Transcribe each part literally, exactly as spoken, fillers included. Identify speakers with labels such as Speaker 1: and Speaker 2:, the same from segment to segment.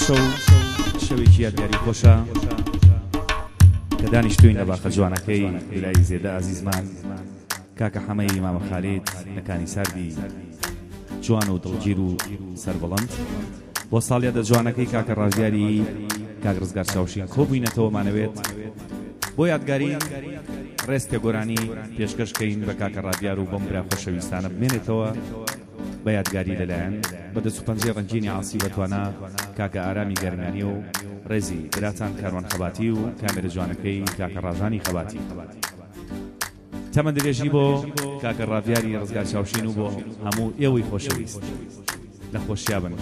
Speaker 1: شەو شەوێکی یادگاری خۆشە کە دانیشتووین لە باخە جوانەکەی ویلای زێدە عەزیزمان کاکە حەمەی مامە خالید لەکانی ساردی جوان و دڵگیر و سەربەڵند بۆ ساڵیادە جوانەکەی کاکە ڕازیاری کاک ڕزگار چاوشین کۆبووینەتەوە مانەوێت بۆ یادگاری ڕێز پێگۆرانی پێشکەشکەین بە کاکە ڕادیار و بەم برا خۆشەویستانە بمێنێتەوە بە یادگاری لەلایەن بەدەست و پەنجەی ڕەنگینی عاسی بەتوانە کاکە ئارامی گەرمانی و ڕێزی براتان کاروان خەباتی و کامێرە جوانەکەی کاکە ڕازانی خەباتی تەمە درێژی بۆ کاکە ڕادیاری ڕزگار چاوشین و بۆ هەموو ئێوەی خۆشەویست لە خۆشیا بن.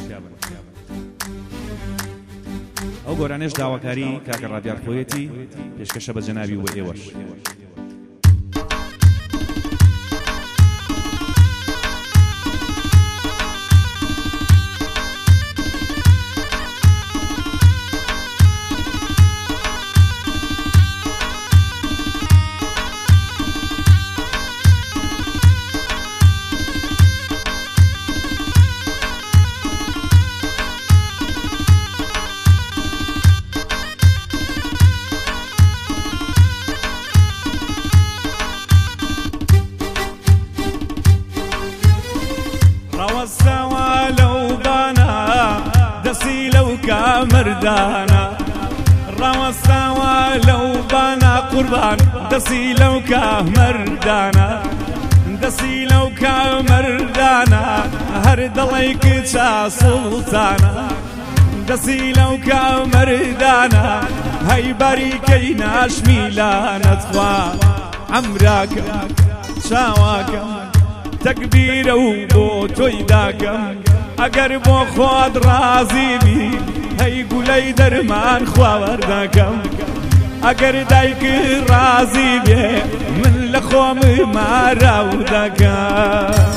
Speaker 1: ئەو گۆرانێش داواکاری کاکە ڕادیار خۆیەتی پێشکەشە بە جەنابی و بە ئێوەش.
Speaker 2: ڕەوەستەوە لەو بانە دەستی لەو کامەردانە ڕەوەستەوە لەو بانە قوربان دەستی لەو کامەردانە دەستی لەو کامەردانە هەر دڵی کچە سوڵتانە دەستی لەو کامەردانە هەی بەریکەی ناشمیلانەت خوا عەمراکەم چاواکەم تەکبیرە و بۆ تۆی داکەم ئەگەر بۆ خۆت ڕازی بی هەی گولەی دەرمان خواوەردەکەم ئەگەر دایکی ڕازی بێ من لە خۆم ماراو دەکەم.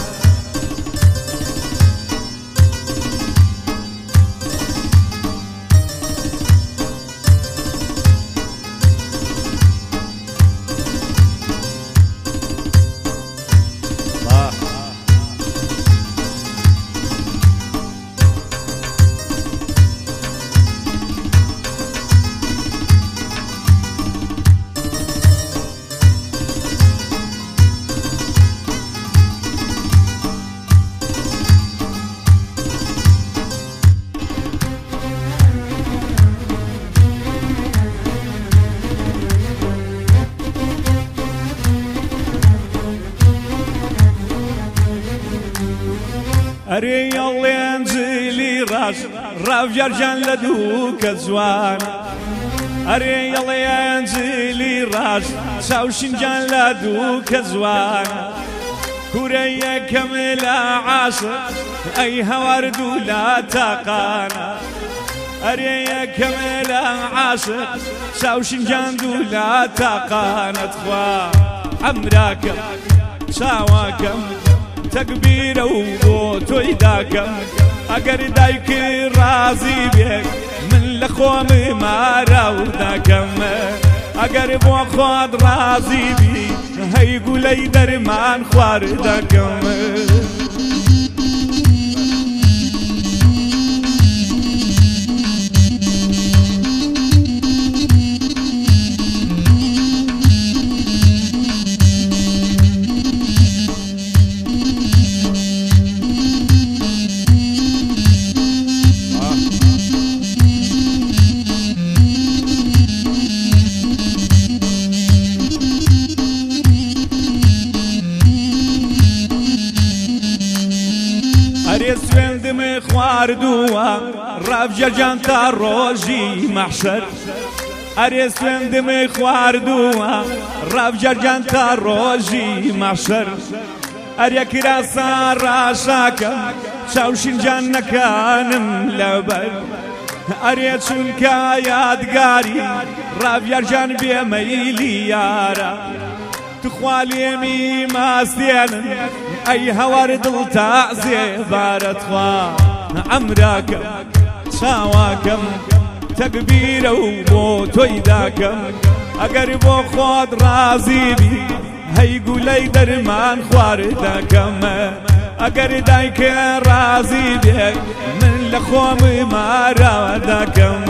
Speaker 2: ئەرێ ئەڵێن جلی ڕاش ڕاویارجان لە دوو کە جوان ئەرێ ئەڵێن جلی ڕاش چاوشینجان لە دوو کە جوان کوورە یەکەم لە عاشق ئەی هەواردوو لە تاقانە ئەرێ یەکەم لە عاشق چاوشینجان دوو لە تاقانەت خوا عەمراکەم چاواکەم تەکبیرە و بۆ تۆی داکەم ئەگەر دایکی ڕازی بێک من لە خۆم ماراو داکەم ئەگەر بۆ خۆت ڕازی بی هەی گولەی دەرمان خوار دەکەم. ئەرێ سوێندمە خواردووە ڕابجەرجان تا ڕۆژی مەحشەر ئەرێ سوێندمە خواردووە ڕابجەرجان تا ڕۆژی مەحشەر ئەرێ کراسە ڕاشاکەم چاوشینجان نەکانم لەبەر ئەرێ چونکە یادگاری ڕابجەرجان بێمەیلی یارە تخوالێمی ماستێنن ئەی هەوار دڵ تازێ بارەت خوا عەمراکەم چاواکەم تەکبیرە و بۆ تۆی داکەم ئەگەر بۆ خۆت ڕازی بی هەی گولەی دەرمان خوار دەکەم ئەگەر دایکە ڕازی بێ من لە خۆمی ماراوە دەکەم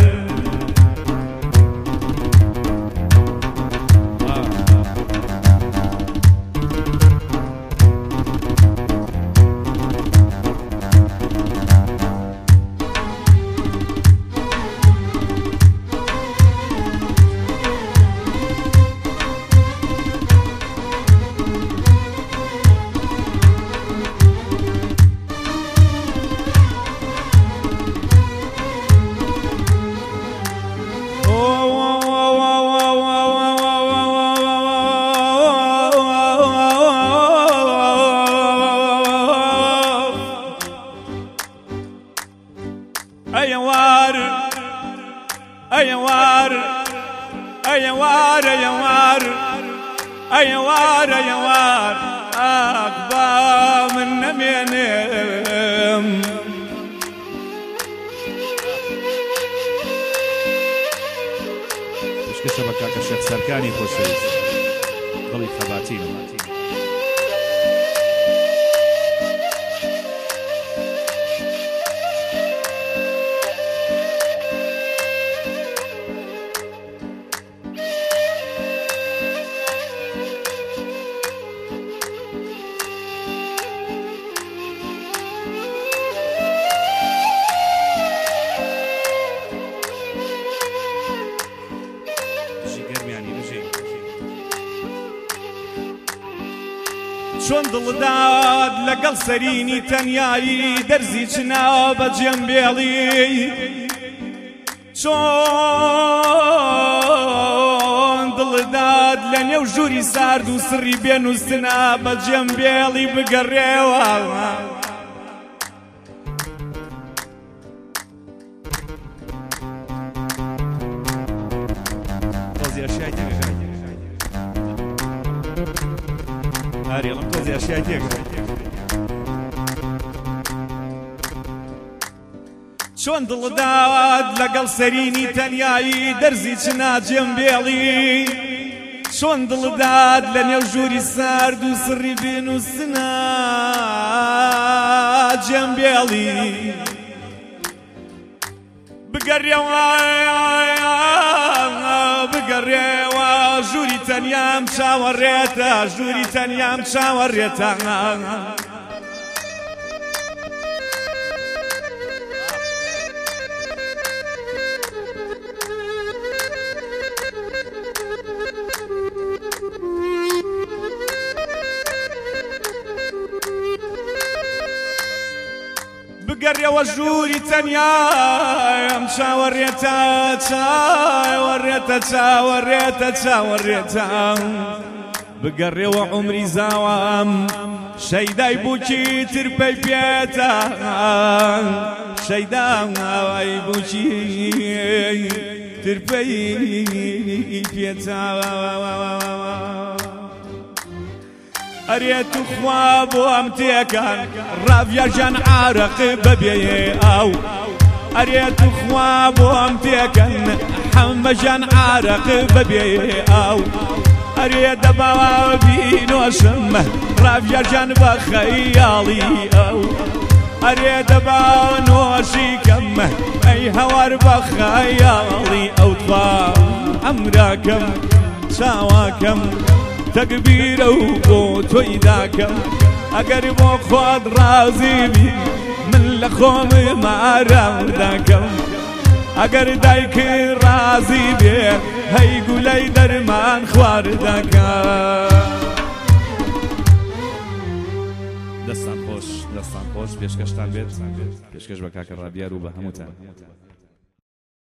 Speaker 2: أيوار أيوار أيوار أيوار أيوار أيوار أقبى من نمينم
Speaker 1: مش كشبك كاكا الشيخ سركاني خوشويست ضلي خباتينه
Speaker 2: چۆن دڵداد لەگەڵ سەرینی تەنیایی دەرزی چناوە بە جێمبێڵی چۆن دڵداد لە نێو ژووری سارد و سڕی بێنووسنا بە جێمبێڵی بگەڕێوە
Speaker 1: هاري غلط تزي أشياء كثير
Speaker 2: شون دڵداد لەگەڵ سەرینی تەنیایی دەرزی چنا جێمبێڵی چۆن دڵداد لە نێو ژووری سارد و سڕی بێنووسنا جێمبێڵی بگەڕێوە بگەڕێوە ژووری تەنیام چاوەڕێتە ژووری تەنیام چاوەڕێتە بگەڕێوە ژووری تەنیام چاوەڕێتە چاوەڕێتە چاوەڕێتە چاوەڕێتە بگەڕێوە عومری زاوام شەیدای بووکی ترپەی پێتە شەیدای بووکی ترپەی پێتە ئەرێت و خوا بۆ ئەم تێکان ڕاڤیاژان عارەق بەبێ ئاو ئەرێت و خوا بۆ ئەم تێکەن حەمەژان عارەق بەبێ ئاو ئەرێ دەباوە بینۆشم ڕاڤیاژان بە خەیاڵی ئەو ئەرێ دەباوە نۆشی کەم ئەی هەوار بە خەیاڵی ئەو توا ئەمراکەم چاواکەم تەکبیرە و بۆ تۆی داکەم ئەگەر بۆ خۆت ڕازی بی من لە خۆمی ماراو داکەم ئەگەر دایکت ڕازی بێ هەی گولەی دەرمان خوار داکەم
Speaker 1: دەستان خۆش دەستان خۆش پێشکەشتان بێت پێشکەش بە کاکە ڕابیار و بە هەمووتان